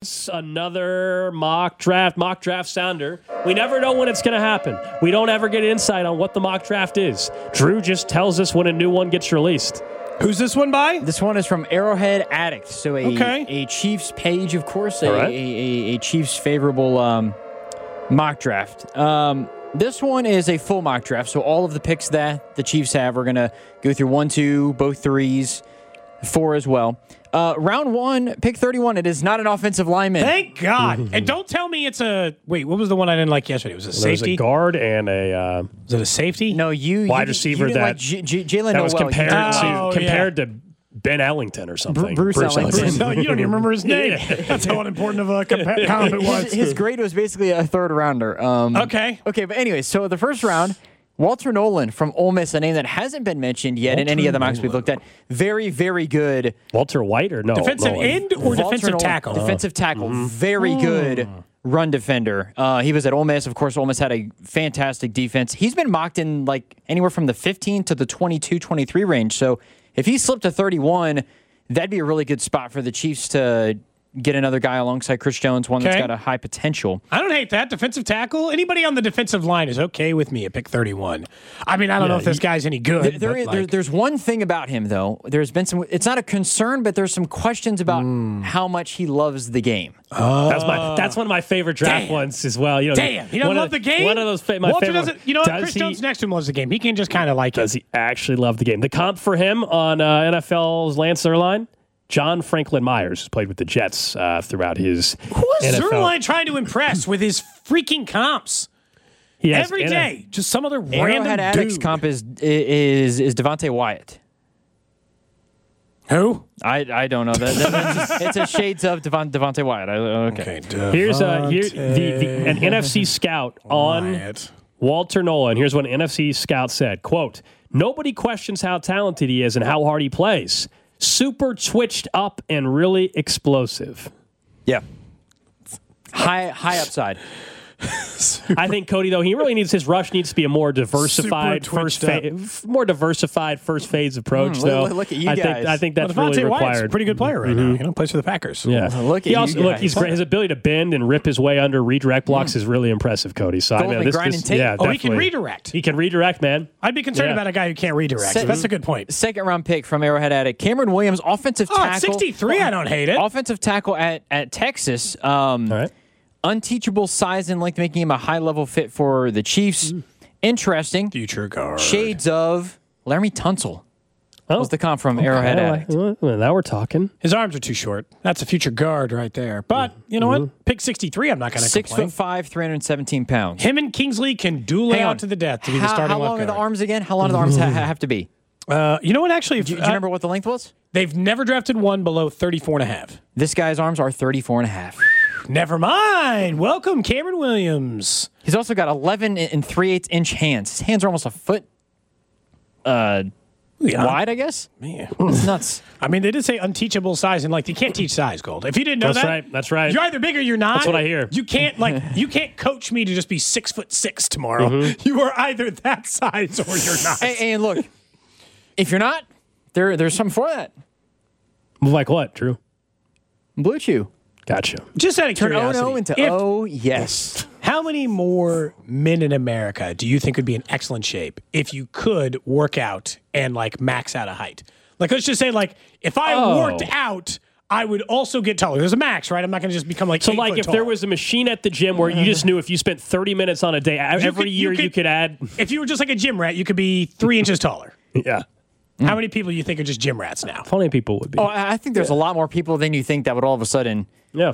another mock draft sounder. We never know when it's going to happen. We don't ever get insight on what the mock draft is. Drew just tells us when a new one gets released. Who's this one by? This one is from Arrowhead Addict. So a Chiefs page, of course, a Chiefs favorable mock draft. This one is a full mock draft. So all of the picks that the Chiefs have, we're going to go through 1, 2, both 3s, 4 as well. Round 1, pick 31. It is not an offensive lineman. Thank God. And don't tell me it's a... Wait, what was the one I didn't like yesterday? It was a safety? There was a guard and a... was it a safety? No, wide receiver you that... Jalen that was Noel. compared to Ben Ellington or something. Bruce Ellington. No, you don't even remember his name. That's how unimportant of a comp it was. His grade was basically a third rounder. Okay, but anyway, so the first round... Walter Nolan from Ole Miss, a name that hasn't been mentioned yet in any of the mocks we've looked at. Very, very good. Walter White or no? Defensive end or defensive tackle? Defensive tackle. Very good run defender. He was at Ole Miss. Of course, Ole Miss had a fantastic defense. He's been mocked in like anywhere from the 15 to the 22, 23 range. So if he slipped to 31, that'd be a really good spot for the Chiefs to get another guy alongside Chris Jones, one that's got a high potential. I don't hate that. Defensive tackle, anybody on the defensive line is okay with me at pick 31. I mean, I don't know if this guy's any good. There's one thing about him, though. There's been some, it's not a concern, but there's some questions about how much he loves the game. That's one of my favorite draft ones as well. You know, he doesn't love the game? One of those Walter favorite. doesn't, you know what? Chris Jones next to him loves the game. He can just kind of like Does he actually love the game? The comp for him on NFL's Lance Zierlein? John Franklin Myers, who's played with the Jets throughout his Who is NFL. Zierlein trying to impress with his freaking comps? Every day, just some other random Arrowhead Addict's dude. comp is Devontae Wyatt. Who? I don't know. It's a shades of Devontae Wyatt. Okay. Here's an NFC scout on Walter Nolan. Here's what an NFC scout said. Quote, nobody questions how talented he is and how hard he plays. Super twitched up and really explosive. Yeah. High upside. I think Cody, though, his rush needs to be a more diversified first phase approach. Though look at you guys. I think that's really required. Wyatt's a pretty good player right now. You know, plays for the Packers. Yeah. He's great. His ability to bend and rip his way under redirect blocks is really impressive, Cody. So I know this. He can redirect. He can redirect, man. I'd be concerned about a guy who can't redirect. That's a good point. Second round pick from Arrowhead Addict, Cameron Williams, offensive tackle. At 63, I don't hate it. Offensive tackle at Texas. All right. Unteachable size and length, making him a high-level fit for the Chiefs. Interesting. Future guard. Shades of Laramie Tunsil. That was the comp from Arrowhead Addict. Well, now we're talking. His arms are too short. That's a future guard right there. But you know what? Pick 63, I'm not going to complain. 6'5", 317 pounds. Him and Kingsley can duel out to the death to be the starting left guard. How long are the arms again? How long do the arms have to be? You know what? Actually, do you remember what the length was? They've never drafted one below 34.5. This guy's arms are 34.5. Never mind. Welcome, Cameron Williams. He's also got 11 and 3/8 inch hands. His hands are almost a foot wide, I guess. Man, it's nuts. I mean, they did say unteachable size, and you can't teach size, Gold. If you didn't know that's right. You're either big or you're not. That's what I hear. You can't you can't coach me to just be 6'6" tomorrow. You are either that size or you're not. And look, if you're not, there's something for that. Like what, Drew? Blue Chew. Gotcha. Just out of Turn curiosity. oh no into oh yes. How many more men in America do you think would be in excellent shape if you could work out and max out a height? Let's just say if I worked out, I would also get taller. There's a max, right? I'm not going to just become So 8 foot if tall. there was a machine at the gym where you just knew if you spent 30 minutes on a day, every year you could add. If you were just like a gym rat, you could be 3 inches taller. Yeah. How many people do you think are just gym rats now? Plenty of people would be. Oh, I think there's a lot more people than you think that would all of a sudden. Yeah.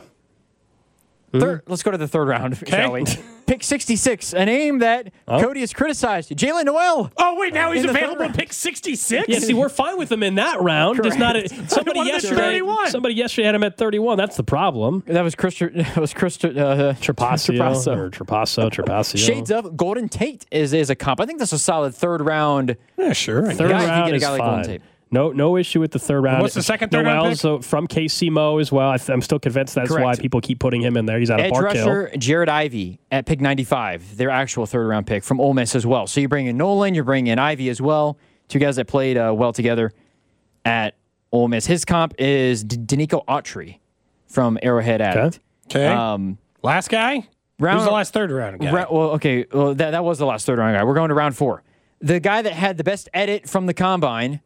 Let's go to the third round, shall we? Pick 66, a name that Cody has criticized. Jalen Noel. Oh, wait, now he's available at pick 66? Yeah, see, we're fine with him in that round. There's not somebody yesterday had him at 31. That's the problem. That was Trapasso. Shades of Golden Tate is a comp. I think that's a solid third round. Yeah, sure. Third round is fine. No issue with the third round. What's the second third round pick? So from KC Mo as well. I'm still convinced that's why people keep putting him in there. He's out of Park Hill. Edge rusher Jared Ivey at pick 95, their actual third round pick from Ole Miss as well. So you bring in Nolan, you're bringing in Ivey as well. Two guys that played well together at Ole Miss. His comp is Danico Autry from Arrowhead Addict. Okay. Last guy? Who's the last third round guy? That was the last third round guy. We're going to round 4. The guy that had the best edit from the combine,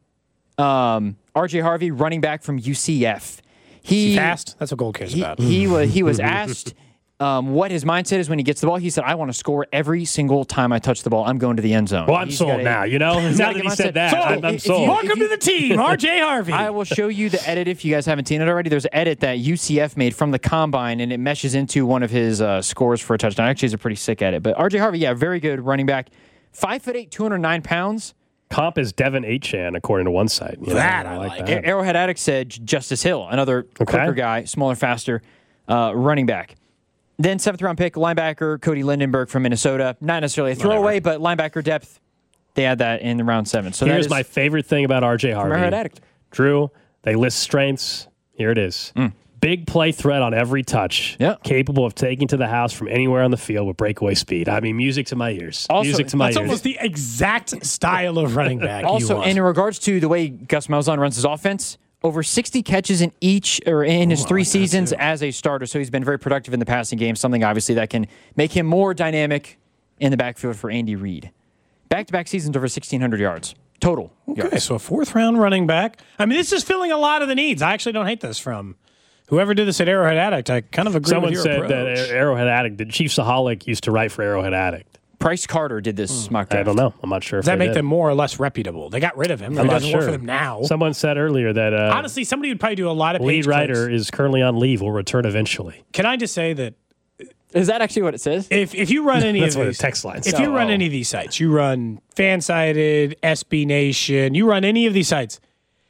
R.J. Harvey, running back from UCF. He fast? That's what Gold cares about. He was asked what his mindset is when he gets the ball. He said, I want to score every single time I touch the ball. I'm going to the end zone. Well, I'm sold now. Now that he said that, I'm sold. Welcome to the team, R.J. Harvey. I will show you the edit if you guys haven't seen it already. There's an edit that UCF made from the combine, and it meshes into one of his scores for a touchdown. Actually, it's a pretty sick edit. But R.J. Harvey, very good running back. 5'8", 209 pounds. Comp is Devin Achane, according to one site. I like that. Arrowhead Addict said Justice Hill, another quicker guy, smaller, faster running back. Then 7th round pick, linebacker Cody Lindenberg from Minnesota. Not necessarily a throwaway, but linebacker depth, they had that in round 7. So here's my favorite thing about R.J. Harvey. Arrowhead Addict. Drew, they list strengths. Here it is. Big play threat on every touch. Yep. Capable of taking to the house from anywhere on the field with breakaway speed. I mean, music to my ears. That's almost the exact style of running back also, you want. in regards to the way Gus Malzahn runs his offense, over 60 catches in his 3 seasons as a starter. So he's been very productive in the passing game, something obviously that can make him more dynamic in the backfield for Andy Reid. Back-to-back seasons over 1,600 yards. Total. Okay, so a 4th round running back. I mean, this is filling a lot of the needs. I actually don't hate this from whoever did this at Arrowhead Addict. I kind of agree with your approach. Someone said that Arrowhead Addict, the Chiefsaholic used to write for Arrowhead Addict. Price Carter did this mock draft. I don't know. I'm not sure. Does that make them more or less reputable? They got rid of him. I'm not sure. work for them now. Someone said earlier that honestly, somebody would probably do a lot of lead page writer clicks. is currently on leave. Will return eventually. Can I just say that? Is that actually what it says? If you run any That's of what these the text line if you run any of these sites, you run Fansided, SB Nation, you run any of these sites,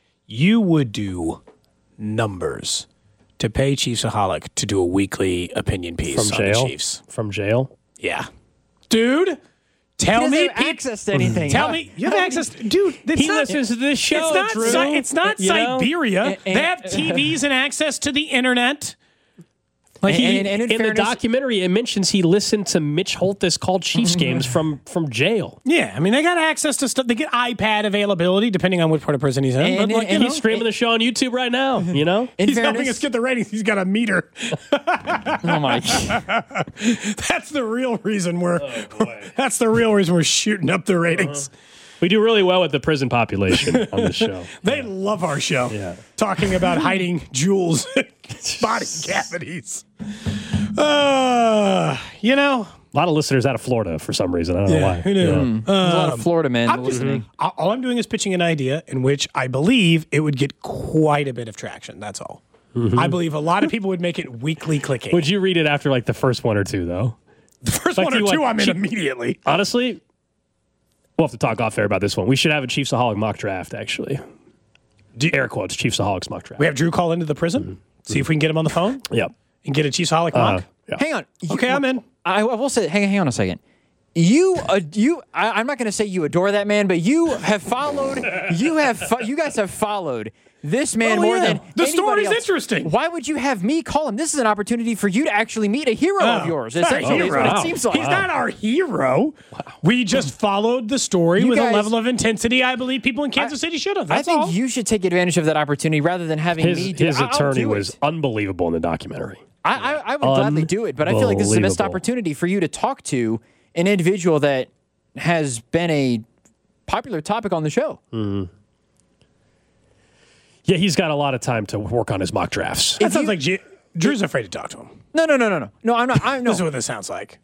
you would do numbers to pay Chiefsaholic to do a weekly opinion piece from on jail. the Chiefs. From jail? Yeah, dude. Tell me, access to anything. Tell me, you have access, dude. He listens to this show. It's not Siberia. They have TVs and access to the internet. Like in the documentary, it mentions he listened to Mitch Holthus call Chiefs games from jail. Yeah, I mean, they got access to stuff. They get iPad availability, depending on which part of prison he's in. And he's streaming the show on YouTube right now, you know? He's helping us get the ratings. He's got a meter. Oh, my God. That's the real reason we're shooting up the ratings. We do really well with the prison population on this show. They love our show. Yeah. Talking about hiding jewels in body cavities. You know. A lot of listeners out of Florida for some reason. I don't know why. Who knew? There's a lot of Florida men listening. All I'm doing is pitching an idea in which I believe it would get quite a bit of traction. That's all. Mm-hmm. I believe a lot of people would make it weekly clicking. Would you read it after like the first one or two, though? The first one or two, I'm in immediately. Honestly, we'll have to talk off air about this one. We should have a Chiefsaholic mock draft, actually. Air quotes, Chiefsaholics mock draft. We have Drew call into the prison, see if we can get him on the phone. Yep. And get a Chiefsaholic mock. Yeah. Hang on. Okay, I'm in. I will say, hang on a second. I'm not going to say you adore that man, but you have followed. You guys have followed this man more than the story's else. Interesting. Why would you have me call him? This is an opportunity for you to actually meet a hero of yours. Essentially, is what it seems like. He's not our hero. Wow. We just followed the story with a level of intensity I believe people in Kansas City should have. I think you should take advantage of that opportunity rather than having me do it. His attorney was unbelievable in the documentary. I would gladly do it, but I feel like this is a missed opportunity for you to talk to an individual that has been a popular topic on the show. Mm-hmm. Yeah, he's got a lot of time to work on his mock drafts. That sounds like Drew's afraid to talk to him. No, I'm not. This is what this sounds like.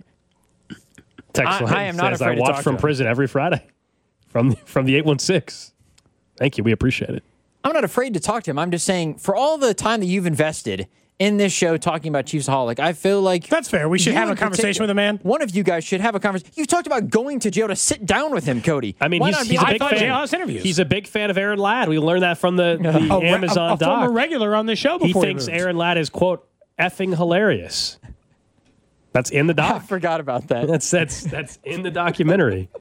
I am not afraid to talk to him. I watch from prison every Friday from the 816. Thank you. We appreciate it. I'm not afraid to talk to him. I'm just saying, for all the time that you've invested in this show talking about Chiefsaholic, I feel like that's fair. We should have a conversation with a man. One of you guys should have a conversation. You talked about going to jail to sit down with him, Cody. I mean, he's a big fan. Jailhouse interviews. He's a big fan of Aaron Ladd. We learned that from the Amazon doc. A former regular on the show before he thinks Aaron Ladd is, quote, effing hilarious. That's in the doc. I forgot about that. That's in the documentary.